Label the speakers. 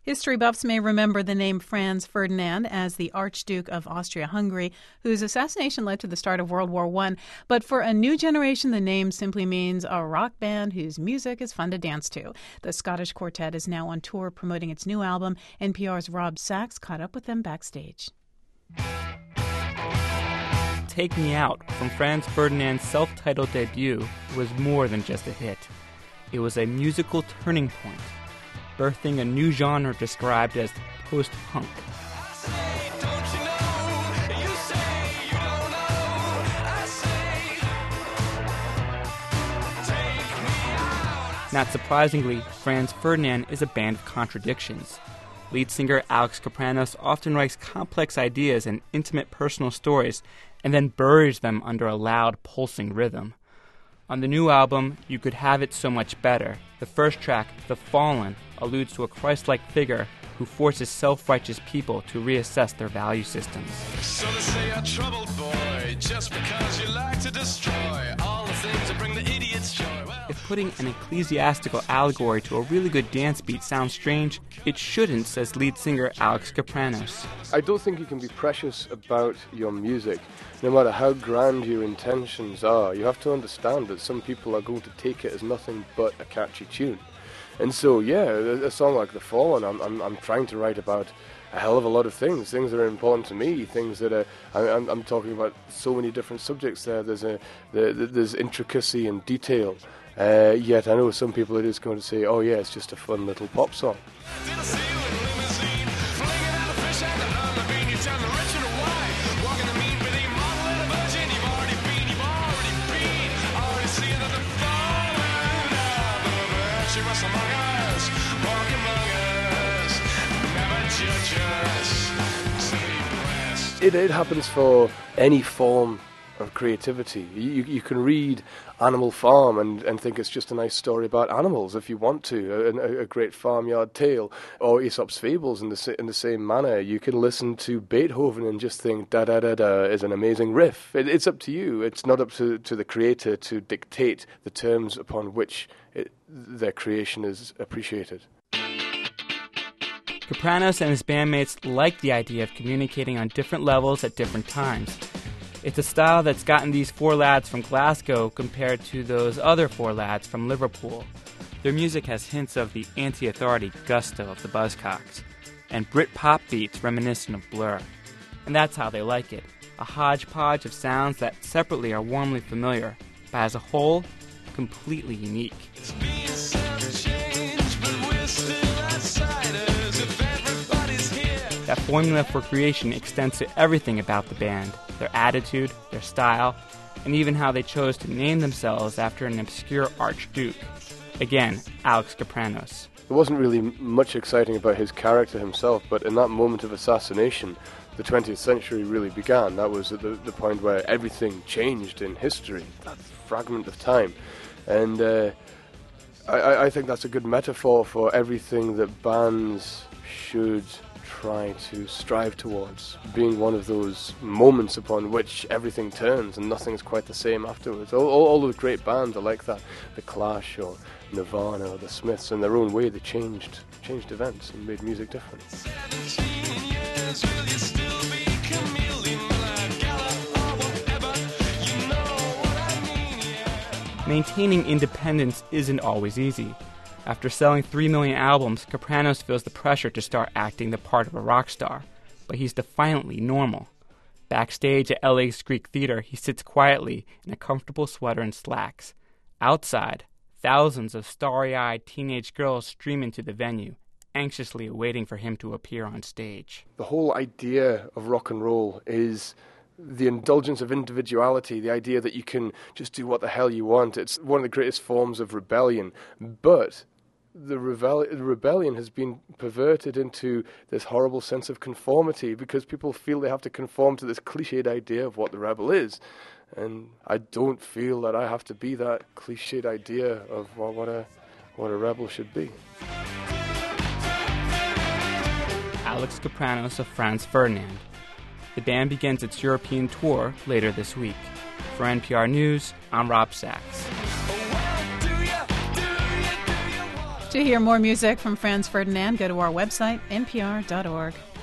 Speaker 1: History buffs may remember the name Franz Ferdinand as the Archduke of Austria-Hungary, whose assassination led to the start of World War I. But for a new generation, the name simply means a rock band whose music is fun to dance to. The Scottish quartet is now on tour promoting its new album. NPR's Rob Sachs caught up with them backstage.
Speaker 2: Take Me Out from Franz Ferdinand's self-titled debut was more than just a hit. It was a musical turning point, birthing a new genre described as post-punk. Not surprisingly, Franz Ferdinand is a band of contradictions. Lead singer Alex Kapranos often writes complex ideas and intimate personal stories and then buries them under a loud, pulsing rhythm. On the new album, You Could Have It So Much Better, the first track, The Fallen, alludes to a Christ-like figure who forces self-righteous people to reassess their value systems.
Speaker 3: So they say you're troubled boy, just because you like to destroy all the things that bring the idiots joy.
Speaker 2: If putting an ecclesiastical allegory to a really good dance beat sounds strange, it shouldn't, says lead singer Alex Kapranos.
Speaker 4: I don't think you can be precious about your music. No matter how grand your intentions are, you have to understand that some people are going to take it as nothing but a catchy tune. And so, yeah, a song like The Fallen, I'm trying to write about a hell of a lot of things that are important to me, things that are, I'm talking about so many different subjects there. There's intricacy and detail. Yet I know some people are just going to say, oh yeah, it's just a fun little pop song. It happens for any form of creativity. You can read Animal Farm and think it's just a nice story about animals if you want to, a great farmyard tale, or Aesop's Fables in the same manner. You can listen to Beethoven and just think da-da-da-da is an amazing riff. It's up to you. It's not up to the creator to dictate the terms upon which their creation is appreciated.
Speaker 2: Kapranos and his bandmates like the idea of communicating on different levels at different times. It's a style that's gotten these four lads from Glasgow compared to those other four lads from Liverpool. Their music has hints of the anti-authority gusto of the Buzzcocks, and Brit pop beats reminiscent of Blur. And that's how they like it, a hodgepodge of sounds that separately are warmly familiar, but as a whole, completely unique. That formula for creation extends to everything about the band, their attitude, their style, and even how they chose to name themselves after an obscure archduke. Again, Alex Kapranos.
Speaker 4: There wasn't really much exciting about his character himself, but in that moment of assassination, the 20th century really began. That was at the point where everything changed in history, that fragment of time. And I think that's a good metaphor for everything that bands should try to strive towards, being one of those moments upon which everything turns and nothing's quite the same afterwards. All those great bands are like that. The Clash or Nirvana or the Smiths, in their own way, they changed events and made music different.
Speaker 3: 17 years, will you still be chameleon like Gala or whatever? You know what I mean, yeah.
Speaker 2: Maintaining independence isn't always easy. After selling 3 million albums, Kapranos feels the pressure to start acting the part of a rock star, but he's defiantly normal. Backstage at LA's Greek Theater, he sits quietly in a comfortable sweater and slacks. Outside, thousands of starry-eyed teenage girls stream into the venue, anxiously waiting for him to appear on stage.
Speaker 4: The whole idea of rock and roll is the indulgence of individuality, the idea that you can just do what the hell you want. It's one of the greatest forms of rebellion, but the rebellion has been perverted into this horrible sense of conformity because people feel they have to conform to this cliched idea of what the rebel is. And I don't feel that I have to be that cliched idea of what a rebel should be.
Speaker 2: Alex Kapranos of Franz Ferdinand. The band begins its European tour later this week. For NPR News, I'm Rob Sachs.
Speaker 1: To hear more music from Franz Ferdinand, go to our website, npr.org.